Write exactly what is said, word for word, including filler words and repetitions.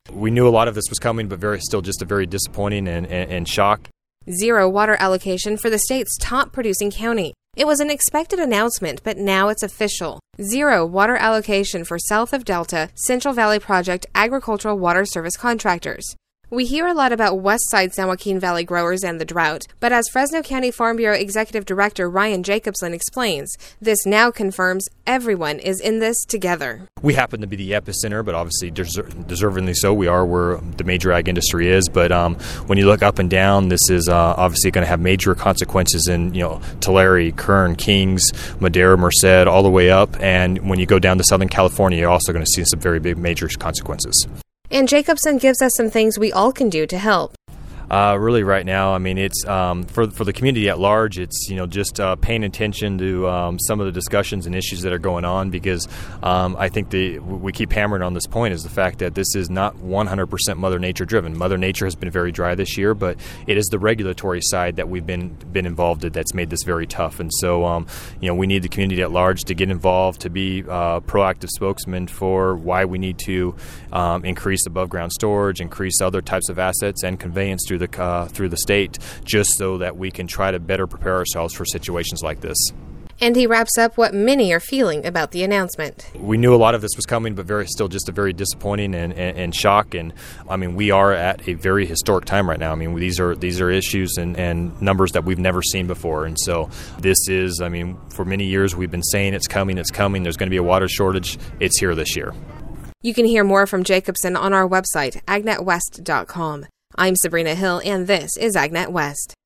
We knew a lot of this was coming, but very still just a very disappointing and, and, and shock. Zero water allocation for the state's top producing county. It was an expected announcement, but now it's official. Zero water allocation for south of Delta, Central Valley Project agricultural water service contractors. We hear a lot about West Side San Joaquin Valley growers and the drought, but as Fresno County Farm Bureau Executive Director Ryan Jacobson explains, this now confirms everyone is in this together. We happen to be the epicenter, but obviously deser- deservingly so. We are where the major ag industry is, but um, when you look up and down, this is uh, obviously going to have major consequences in, you know, Tulare, Kern, Kings, Madera, Merced, all the way up, and when you go down to Southern California, you're also going to see some very big major consequences. And Jacobson gives us some things we all can do to help. Uh, really, right now, I mean, it's um, for for the community at large. It's you know just uh, paying attention to um, some of the discussions and issues that are going on, because um, I think the we keep hammering on this point is the fact that this is not one hundred percent Mother Nature driven. Mother Nature has been very dry this year, but it is the regulatory side that we've been been involved in that's made this very tough. And so, um, you know, we need the community at large to get involved, to be uh, proactive spokesmen for why we need to um, increase above ground storage, increase other types of assets, and conveyance through the uh, through the state, just so that we can try to better prepare ourselves for situations like this. And he wraps up what many are feeling about the announcement. We knew a lot of this was coming, but very still just a very disappointing and, and, and shock. And I mean, we are at a very historic time right now. I mean, these are these are issues and, and numbers that we've never seen before. And so this is, I mean, for many years we've been saying it's coming, it's coming. There's going to be a water shortage. It's here this year. You can hear more from Jacobson on our website, agnet west dot com. I'm Sabrina Hill, and this is AgNet West.